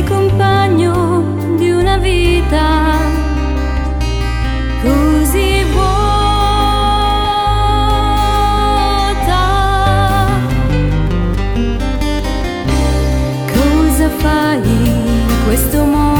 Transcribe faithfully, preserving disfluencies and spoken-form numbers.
compagno di una vita così vuota. Cosa fai in questo mondo?